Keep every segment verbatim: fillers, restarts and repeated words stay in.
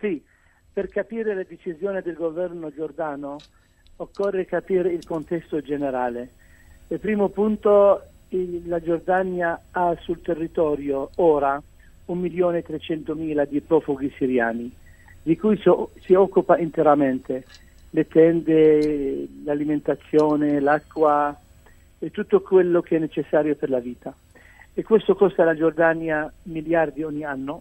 Sì, per capire la decisione del governo giordano occorre capire il contesto generale. Il primo punto, il, la Giordania ha sul territorio ora un milione e trecentomila di profughi siriani, di cui so, si occupa interamente le tende, l'alimentazione, l'acqua e tutto quello che è necessario per la vita. E questo costa alla Giordania miliardi ogni anno.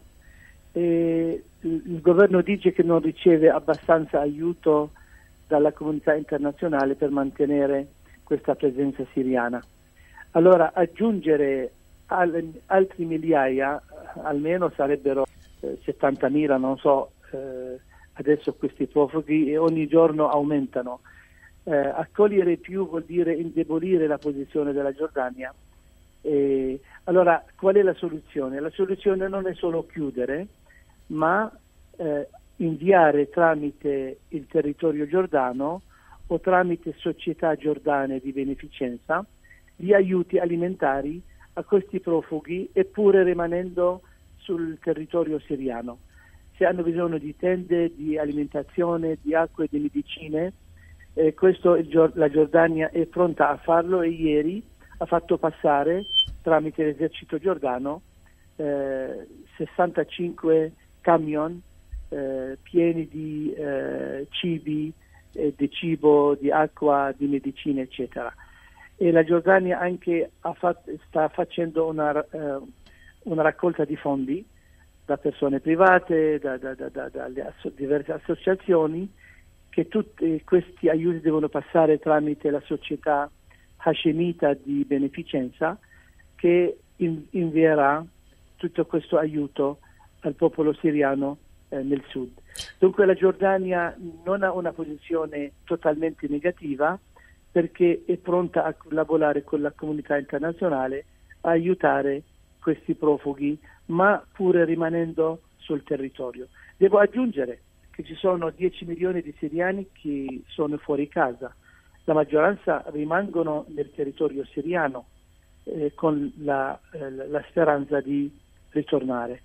E il governo dice che non riceve abbastanza aiuto dalla comunità internazionale per mantenere questa presenza siriana. Allora aggiungere al, altri migliaia, almeno sarebbero eh, settantamila, non so, eh, adesso questi profughi e ogni giorno aumentano. Eh, accogliere più vuol dire indebolire la posizione della Giordania. Eh, allora qual è la soluzione? La soluzione non è solo chiudere, ma eh, inviare tramite il territorio giordano o tramite società giordane di beneficenza gli aiuti alimentari a questi profughi, eppure rimanendo sul territorio siriano. Se hanno bisogno di tende, di alimentazione, di acqua e di medicine, eh, questo il, la Giordania è pronta a farlo, e ieri ha fatto passare tramite l'esercito giordano eh, sessantacinque camion eh, pieni di eh, cibi, eh, di cibo, di acqua, di medicine, eccetera. E la Giordania anche ha fatto, sta facendo una, eh, una raccolta di fondi da persone private, da, da, da, da, dalle asso- diverse associazioni, che tutti questi aiuti devono passare tramite la società hashemita di beneficenza, che in, invierà tutto questo aiuto al popolo siriano eh, nel sud. Dunque la Giordania non ha una posizione totalmente negativa, perché è pronta a collaborare con la comunità internazionale a aiutare questi profughi, ma pure rimanendo sul territorio. Devo aggiungere che ci sono dieci milioni di siriani che sono fuori casa. La maggioranza rimangono nel territorio siriano eh, con la, eh, la speranza di ritornare.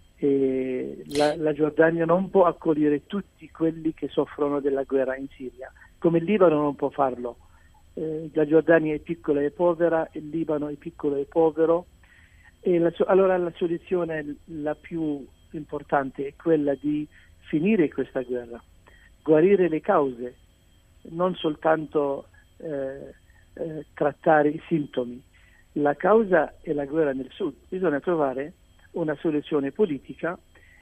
E la, la Giordania non può accogliere tutti quelli che soffrono della guerra in Siria, come il Libano non può farlo. Eh, la Giordania è piccola e povera, il Libano è piccolo e povero, e la, allora la soluzione la più importante è quella di finire questa guerra, guarire le cause, non soltanto eh, eh, trattare i sintomi. La causa è la guerra nel sud, bisogna trovare una soluzione politica.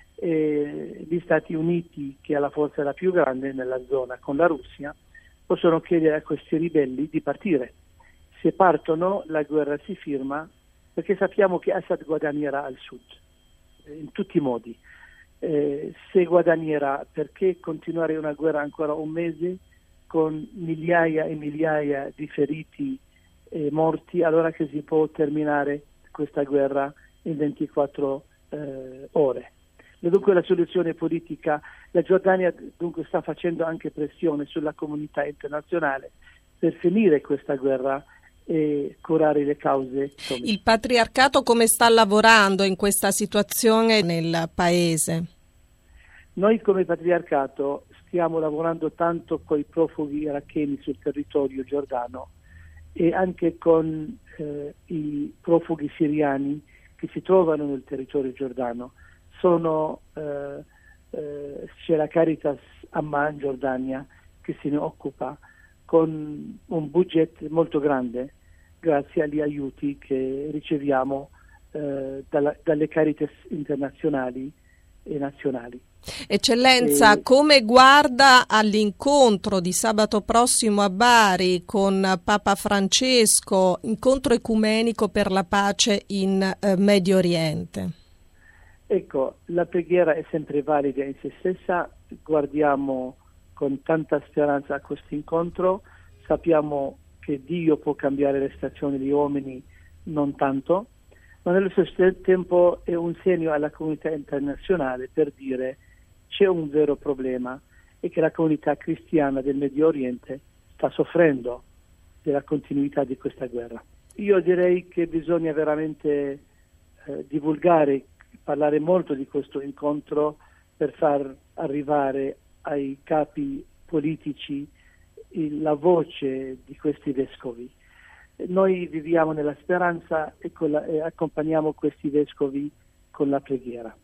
E gli Stati Uniti, che ha la forza la più grande nella zona con la Russia, possono chiedere a questi ribelli di partire. Se partono la guerra si firma, perché sappiamo che Assad guadagnerà al sud in tutti i modi. Eh, se guadagnerà, perché continuare una guerra ancora un mese con migliaia e migliaia di feriti e morti, allora che si può terminare questa guerra in ventiquattro eh, ore. E dunque la soluzione politica, la Giordania dunque sta facendo anche pressione sulla comunità internazionale per finire questa guerra e curare le cause. Il patriarcato come sta lavorando in questa situazione nel paese? Noi come patriarcato stiamo lavorando tanto con i profughi iracheni sul territorio giordano e anche con eh, i profughi siriani che si trovano nel territorio giordano. Sono, eh, eh, c'è la Caritas Amman Giordania che se ne occupa con un budget molto grande grazie agli aiuti che riceviamo eh, dalla, dalle Caritas internazionali e nazionali. Eccellenza, e... come guarda all'incontro di sabato prossimo a Bari con Papa Francesco, incontro ecumenico per la pace in eh, Medio Oriente? Ecco, la preghiera è sempre valida in se stessa, guardiamo con tanta speranza a questo incontro, sappiamo che Dio può cambiare le stazioni degli uomini, non tanto, ma nello stesso tempo è un segno alla comunità internazionale per dire c'è un vero problema e che la comunità cristiana del Medio Oriente sta soffrendo della continuità di questa guerra. Io direi che bisogna veramente eh, divulgare, parlare molto di questo incontro per far arrivare ai capi politici la voce di questi vescovi. Noi viviamo nella speranza e, con la, e accompagniamo questi vescovi con la preghiera.